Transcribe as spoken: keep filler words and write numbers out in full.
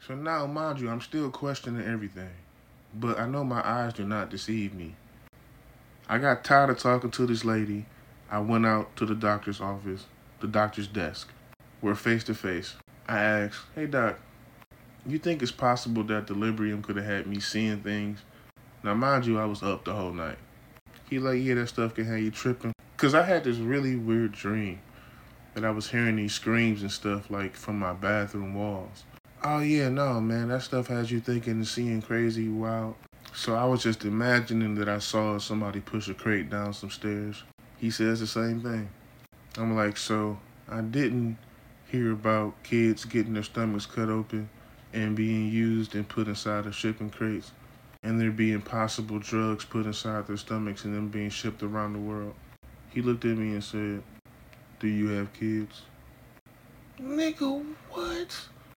So now, mind you, I'm still questioning everything. But I know my eyes do not deceive me. I got tired of talking to this lady. I went out to the doctor's office, the doctor's desk. We're face to face. I asked, "Hey doc, you think it's possible that delirium could have had me seeing things?" Now mind you, I was up the whole night. He like, "Yeah, that stuff can have you tripping." Cause I had this really weird dream that I was hearing these screams and stuff like from my bathroom walls. Oh yeah, no man, that stuff has you thinking and seeing crazy, wild. So I was just imagining that I saw somebody push a crate down some stairs. He says the same thing. I'm like, so I didn't hear about kids getting their stomachs cut open and being used and put inside of shipping crates, and there being possible drugs put inside their stomachs and them being shipped around the world. He looked at me and said, "Do you have kids?" Nigga, what?